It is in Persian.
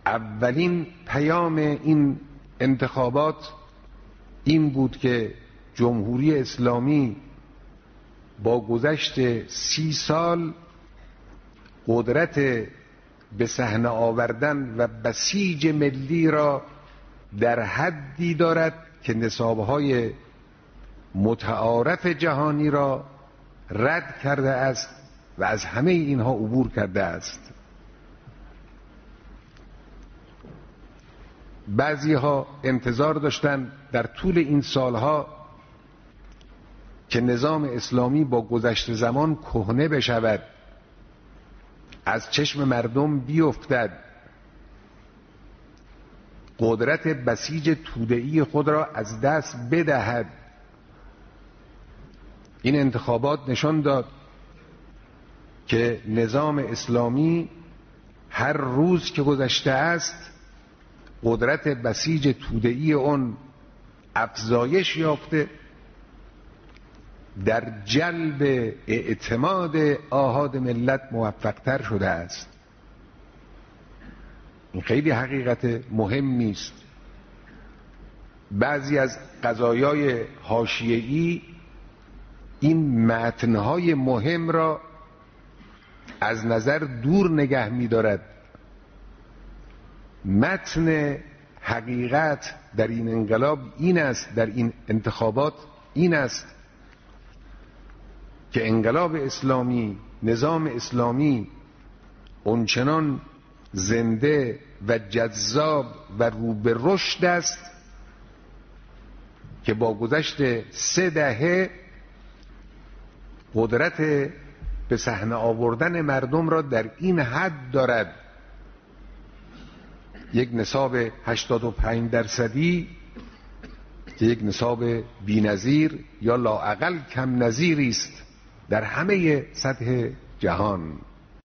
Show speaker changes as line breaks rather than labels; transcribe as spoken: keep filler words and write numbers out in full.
اولین پیام این انتخابات این بود که جمهوری اسلامی با گذشت سی سال قدرت به صحنه آوردن و بسیج ملی را در حدی دارد که نصابهای متعارف جهانی را رد کرده است و از همه اینها عبور کرده است. بعضی ها انتظار داشتند در طول این سالها که نظام اسلامی با گذشت زمان کهنه بشود، از چشم مردم بیفتد، قدرت بسیج توده‌ای خود را از دست بدهد. این انتخابات نشان داد که نظام اسلامی هر روز که گذشته است قدرت بسیج توده‌ای آن افزایش یافته، در جلب اعتماد آحاد ملت موفق‌تر شده است. این خیلی حقیقت مهمی است. بعضی از قضایای حاشیه‌ای این متن‌های مهم را از نظر دور نگه می‌دارد. متن حقیقت در این انقلاب این است، در این انتخابات این است که انقلاب اسلامی، نظام اسلامی اونچنان زنده و جذاب و رو به رشد است که با گذشت سه دهه قدرت به صحنه آوردن مردم را در این حد دارد. یک نصاب هشتاد و پنج درصدی که یک نصاب بی‌نظیر یا لااقل کم نظیری است در همه سطح جهان.